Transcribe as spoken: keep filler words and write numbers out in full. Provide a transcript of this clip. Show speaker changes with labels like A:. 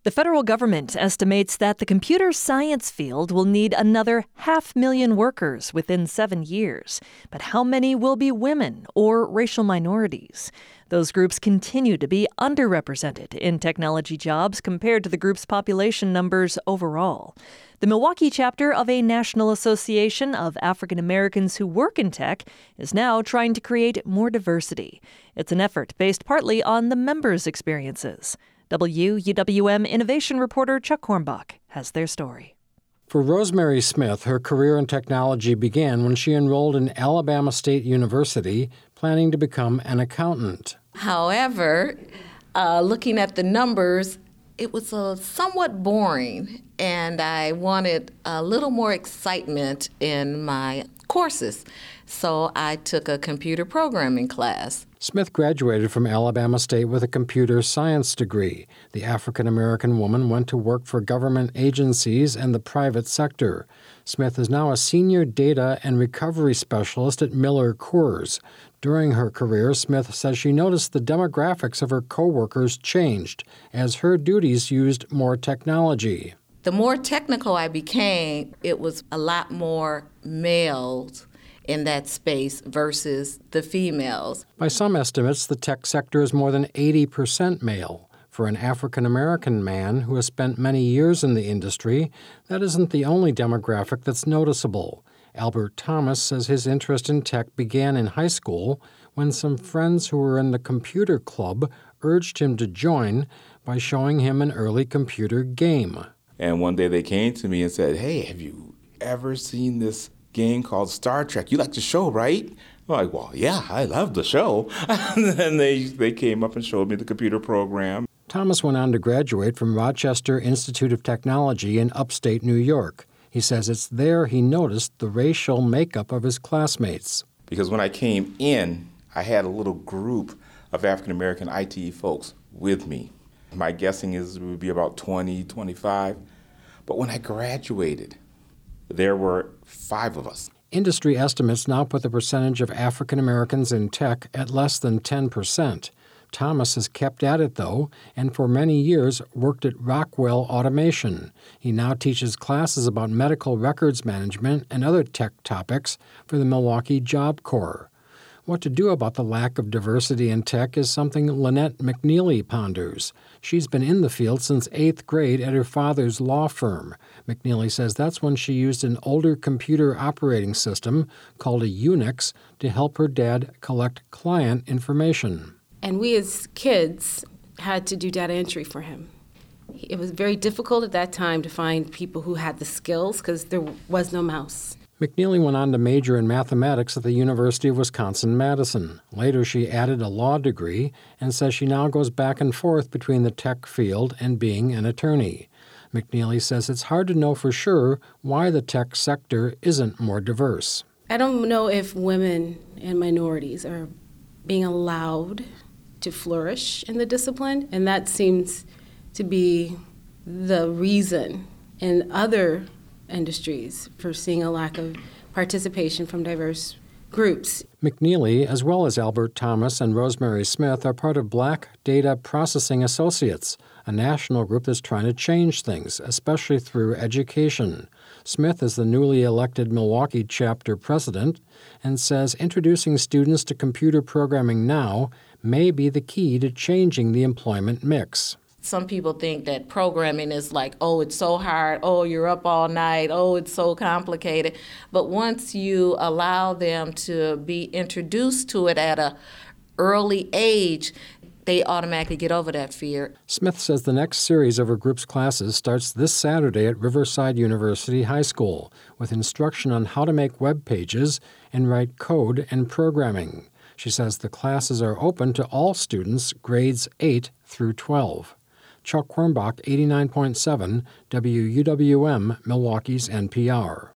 A: The federal government estimates that the computer science field will need another half million workers within seven years. But how many will be women or racial minorities? Those groups continue to be underrepresented in technology jobs compared to the group's population numbers overall. The Milwaukee chapter of a National Association of African Americans who work in tech is now trying to create more diversity. It's an effort based partly on the members' experiences. W U W M innovation reporter Chuck Hornbach has their story.
B: For Rosemary Smith, her career in technology began when she enrolled in Alabama State University, planning to become an accountant.
C: However, uh, looking at the numbers, it was uh, somewhat boring, and I wanted a little more excitement in my courses. So I took a computer programming class.
B: Smith graduated from Alabama State with a computer science degree. The African-American woman went to work for government agencies and the private sector. Smith is now a senior data and recovery specialist at Miller Coors. During her career, Smith says she noticed the demographics of her coworkers changed as her duties used more technology.
C: The more technical I became, it was a lot more males in that space versus the females.
B: By some estimates, the tech sector is more than eighty percent male. For an African-American man who has spent many years in the industry, that isn't the only demographic that's noticeable. Albert Thomas says his interest in tech began in high school when some friends who were in the computer club urged him to join by showing him an early computer game.
D: And one day they came to me and said, "Hey, have you ever seen this game called Star Trek? You like the show, right?" I'm like, "Well, yeah, I love the show." And then they, they came up and showed me the computer program.
B: Thomas went on to graduate from Rochester Institute of Technology in upstate New York. He says it's there he noticed the racial makeup of his classmates.
D: Because when I came in, I had a little group of African-American I T folks with me. My guessing is it would be about twenty, twenty-five. But when I graduated, there were five of us.
B: Industry estimates now put the percentage of African Americans in tech at less than ten percent. Thomas has kept at it, though, and for many years worked at Rockwell Automation. He now teaches classes about medical records management and other tech topics for the Milwaukee Job Corps. What to do about the lack of diversity in tech is something Lynette McNeely ponders. She's been in the field since eighth grade at her father's law firm. McNeely says that's when she used an older computer operating system called a Unix to help her dad collect client information.
E: And we as kids had to do data entry for him. It was very difficult at that time to find people who had the skills because there was no mouse.
B: McNeely went on to major in mathematics at the University of Wisconsin-Madison. Later, she added a law degree and says she now goes back and forth between the tech field and being an attorney. McNeely says it's hard to know for sure why the tech sector isn't more diverse.
E: I don't know if women and minorities are being allowed to flourish in the discipline, and that seems to be the reason in other industries for seeing a lack of participation from diverse groups.
B: McNeely, as well as Albert Thomas and Rosemary Smith, are part of Black Data Processing Associates, a national group that's trying to change things, especially through education. Smith is the newly elected Milwaukee chapter president and says introducing students to computer programming now may be the key to changing the employment mix.
C: Some people think that programming is like, oh, it's so hard, oh, you're up all night, oh, it's so complicated. But once you allow them to be introduced to it at an early age, they automatically get over that fear.
B: Smith says the next series of her group's classes starts this Saturday at Riverside University High School with instruction on how to make web pages and write code and programming. She says the classes are open to all students grades eight through twelve. Chuck Hornbach, eighty-nine point seven, W U W M, Milwaukee's N P R.